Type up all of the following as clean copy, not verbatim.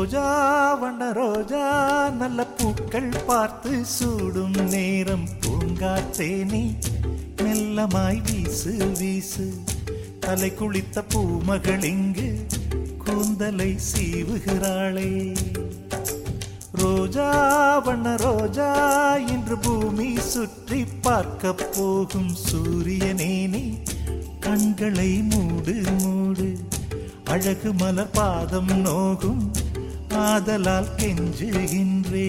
ரோஜா வண்ண ரோஜா நல்ல பூக்கள் பார்த்து சூடும் நேரம் பூங்காற்றே நீ மெல்லமாய் வீசு வீசு தலை குளித்த பூமகள் இங்கு கூந்தலை சீவுகிறாளே ரோஜா வண்ண ரோஜா இன்று பூமி சுற்றி பார்க்க போகும் சூரியனே நீ கண்களை மூடு மூடு அழகு மலர் பாதம் நோகும் ஆதலால் கெஞ்சுகின்றே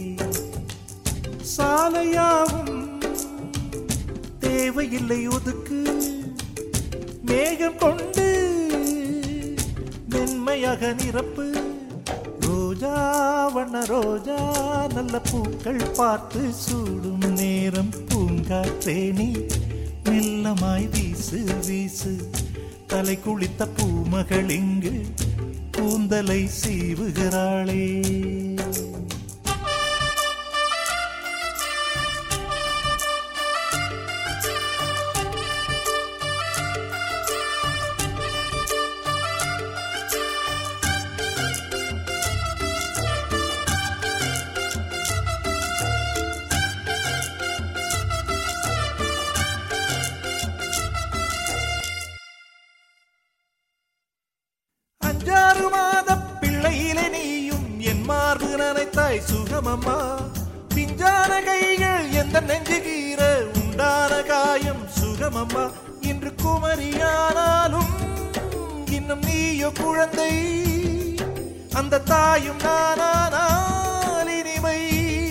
சாலையாவும் தேவையில்லை ஒதுக்கு மேகம் கொண்டு மென்மையாக நிரப்பு ரோஜா வண்ண ரோஜா நல்ல பூக்கள் பார்த்து சூடும் நேரம் பூங்காற்றே நீ மெல்லமாய் வீசு வீசு தலை குளித்த பூமகள் இங்கு கூந்தலை சீவுகிறாளே அஞ்சாறு மாத பிள்ளையிலே நீயும் என் மார்பு நனைத்தாய் சுகமம்மா பிஞ்சான கைகள் எந்த நெஞ்சுகீர உண்டான காயம் சுகமம்மா இன்று குமரியானாலும் இன்னும் நீயோ குழந்தை அந்த தாயும் நானானால் இனிமை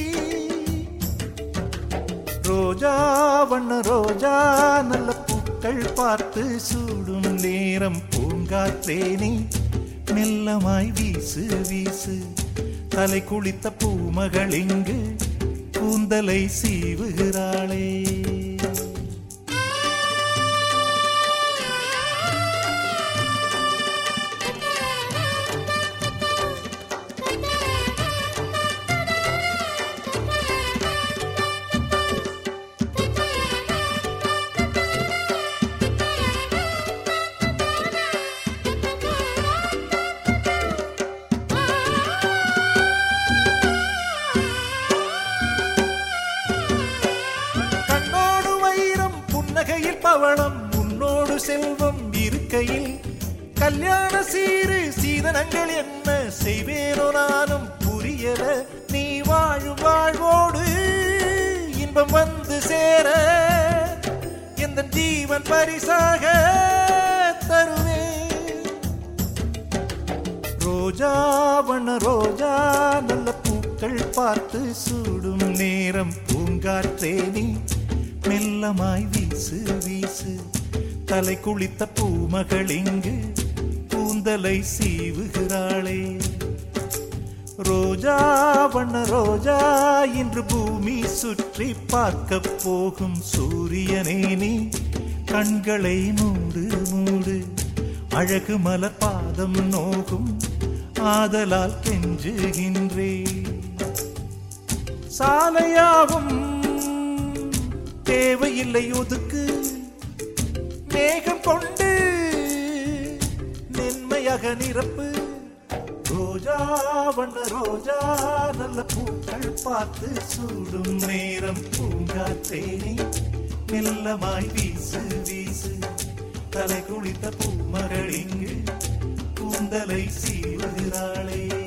ரோஜா வண்ண ரோஜா நல்ல பூக்கள் பார்த்து சூடும் நேரம் பூங்காற்றே நீ மெல்லமாய் வீசு வீசு தலை குளித்த பூமகள் இங்கு கூந்தலை சீவுகிறாளே பவளம் உன்னோடு செல்வம் இருக்கையில் கல்யாண சீரு சீதனங்கள் என்ன செய்வேனோ நானும் புரியல நீ வாழும் வாழ்வோடு இன்பம் வந்து சேர எந்த ஜீவன் பரிசாக தருவேன் ரோஜா வண்ண ரோஜா நல்ல பூக்கள் பார்த்து சூடும் நேரம் பூங்காற்றே நீ மெல்லமாய் வீசு வீசு தலை குளித்த பூமகள் இங்கு கூந்தலை சீவுகிறாளே ரோஜா வண்ண ரோஜா இன்று பூமி சுற்றி பார்க்க போகும் சூரியனே நீ கண்களை மூடு மூடு அழகு மலர் பாதம் நோகும் ஆதலால் கெஞ்சுகின்றே சாலையாவும் தேவையில்லை ஒதுக்கு மேகம் கொண்டு மென்மையாக நிரப்பு ரோஜா வண்ண ரோஜா நல்ல பூக்கள் பார்த்து சூடும் நேரம் பூங்காற்றே நீ மெல்லமாய் வீசு வீசு தலை குளித்த பூமகள் இங்கு கூந்தலை சீவுகிறாளே